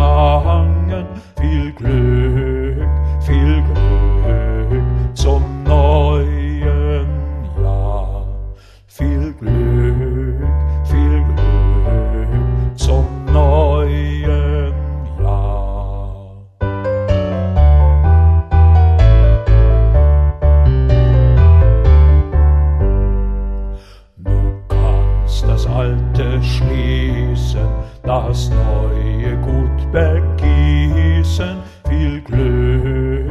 sangen. Viel Glück zum neuen Jahr. Viel Glück zum neuen Jahr. Du kannst das Alte schließen, das Neue gut begießen. Viel Glück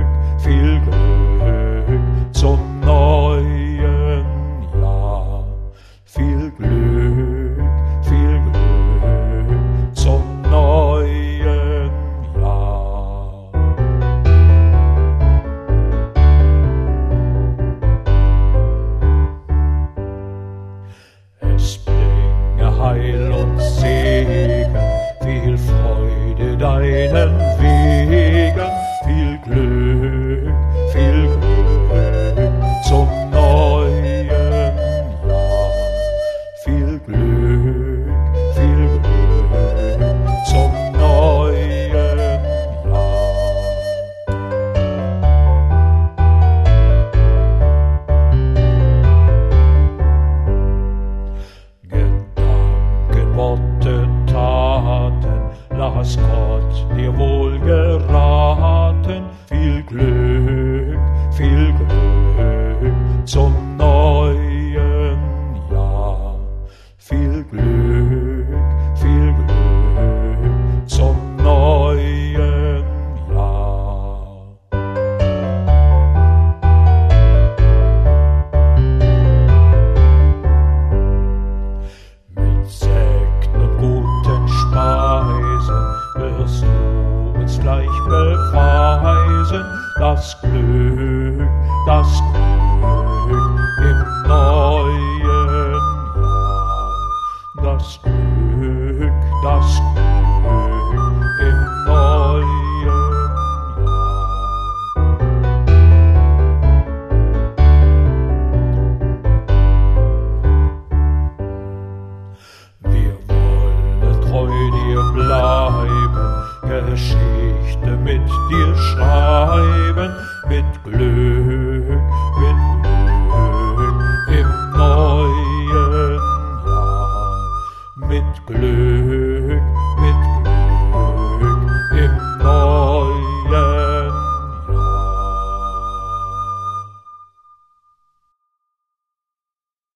zum neuen Jahr. Viel Glück zum neuen Jahr. Es bringe Heil und Segen, viel Freude deinen Wegen. Viel Glück zum neuen Jahr. Viel Glück zum neuen Jahr. Gedanken, Worte, Taten, lass Gott dir wohl geraten. Viel Glück zum neuen Jahr. Viel Glück zum neuen Jahr. Mit Sekt und guten Speisen wirst du uns gleich beweisen, das Glück im neuen Jahr. Das Glück im neuen Jahr. Wir wollen treu dir bleiben, Geschichte mit dir schreiben, mit Glück